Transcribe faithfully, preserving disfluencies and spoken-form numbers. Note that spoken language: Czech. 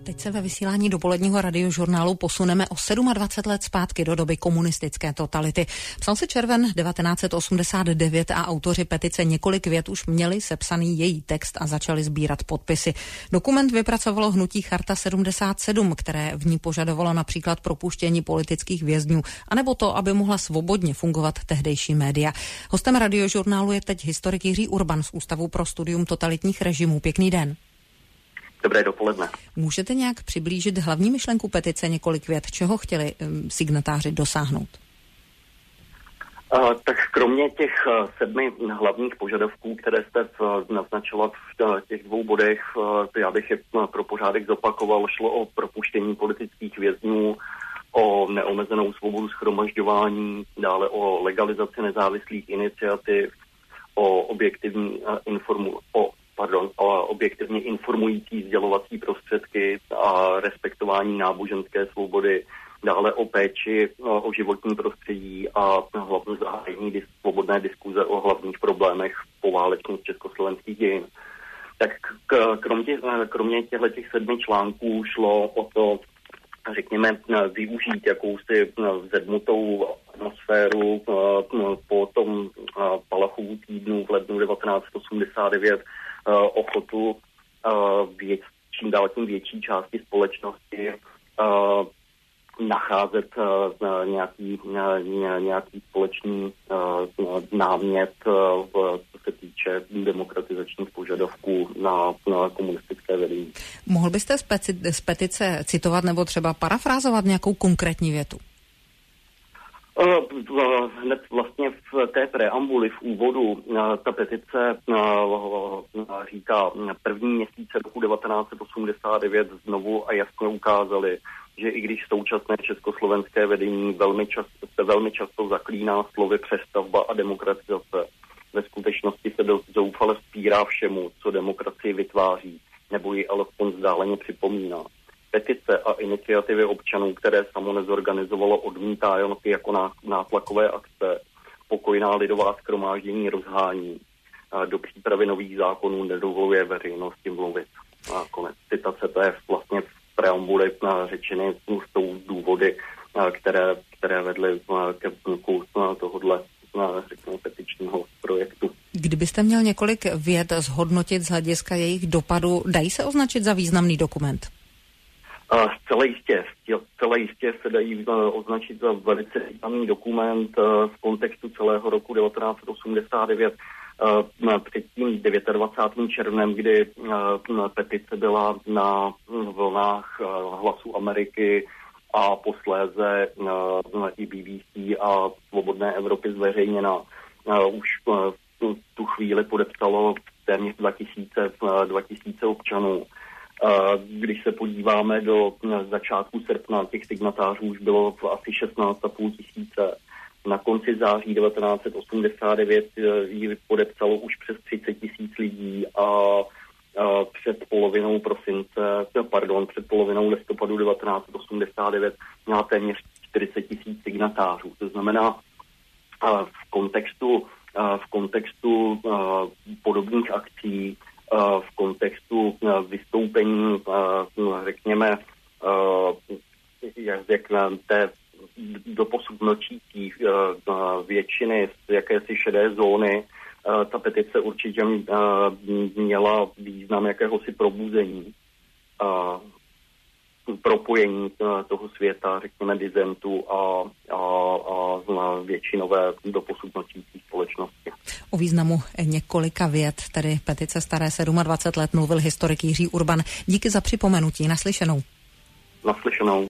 Teď se ve vysílání dopoledního radiožurnálu posuneme o dvacet sedm let zpátky do doby komunistické totality. Psal se červen devatenáct set osmdesát devět a autoři petice Několik vět už měli sepsaný její text a začali sbírat podpisy. Dokument vypracovalo hnutí Charta sedmdesát sedm, které v ní požadovalo například propuštění politických vězňů, anebo to, aby mohla svobodně fungovat tehdejší média. Hostem radiožurnálu je teď historik Jiří Urban z Ústavu pro studium totalitních režimů. Pěkný den. Dobré dopoledne. Můžete nějak přiblížit hlavní myšlenku petice Několik vět? Čeho chtěli um, signatáři dosáhnout? Uh, tak kromě těch uh, sedmi hlavních požadavků, které jste uh, naznačila v uh, těch dvou bodech, uh, já bych je uh, pro pořádek zopakoval. Šlo o propuštění politických vězňů, o neomezenou svobodu shromažďování, dále o legalizaci nezávislých iniciativ, o objektivní uh, informu... o Pardon, o objektivně informující sdělovací prostředky a respektování náboženské svobody, dále o péči o životní prostředí a hlavně zahájení svobodné diskuze o hlavních problémech poválečných československých dějin. Tak k, kromě, kromě těchto těch sedmi článků šlo o to, řekněme, využít jakousi vzedmutou atmosféru po tom Palachovu týdnu v lednu devatenáct set osmdesát devět, ochotu věc, čím dál tím větší části společnosti nacházet nějaký, nějaký společný námět, co se týče demokratizačních požadavků na, na komunistické vedení. Mohl byste z, peci, z petice citovat nebo třeba parafrázovat nějakou konkrétní větu? Hned vlastně v té preambuli, v úvodu, ta petice říká, první měsíce roku devatenáct set osmdesát devět znovu a jasně ukázali, že i když současné československé vedení velmi často, se velmi často zaklíná slovy přestavba a demokratizace, ve skutečnosti se zoufale vzpírá všemu, co demokracii vytváří, nebo ji alespoň vzdáleně připomíná. Petice a iniciativy občanů, které samo nezorganizovalo, odmítá jen jako nátlakové akce, pokojná lidová shromáždění rozhání. Do přípravy nových zákonů nedovoluje veřejnosti mluvit. A konec citace, to je vlastně v preambuli řečeny s tou důvody, které, které vedly ke vzniku tohohle, řekněme, petičního projektu. Kdybyste měl několik vět zhodnotit z hlediska jejich dopadu, dají se označit za významný dokument? Uh, zcela jistě, zcela jistě se dají uh, označit za velice významný dokument uh, v kontextu celého roku devatenáct set osmdesát devět. Uh, před tím dvacátým devátým červnem, kdy uh, petice byla na vlnách uh, Hlasu Ameriky a posléze uh, i B B C a Svobodné Evropy zveřejněna, uh, už uh, tu, tu chvíli podepsalo téměř dva tisíce občanů. Když se podíváme do začátku srpna, těch signatářů už bylo asi šestnáct a půl tisíce. Na konci září devatenáct set osmdesát devět ji podepsalo už přes třicet tisíc lidí a před polovinou prosince, pardon, před polovinou listopadu devatenáct set osmdesát devět měla téměř čtyřicet tisíc signatářů. To znamená, v kontextu, v kontextu podobných akcí, v kontextu vystoupení, řekněme, jak té doposud mlčící většiny z jakési šedé zóny, ta petice určitě měla význam jakéhosi probuzení, propojení toho světa, řekněme, disentu a, a, a většinové doposud mlčící společnosti. O významu několika vět, tedy petice staré dvacet sedm let, mluvil historik Jiří Urban. Díky za připomenutí. Naslyšenou. Naslyšenou.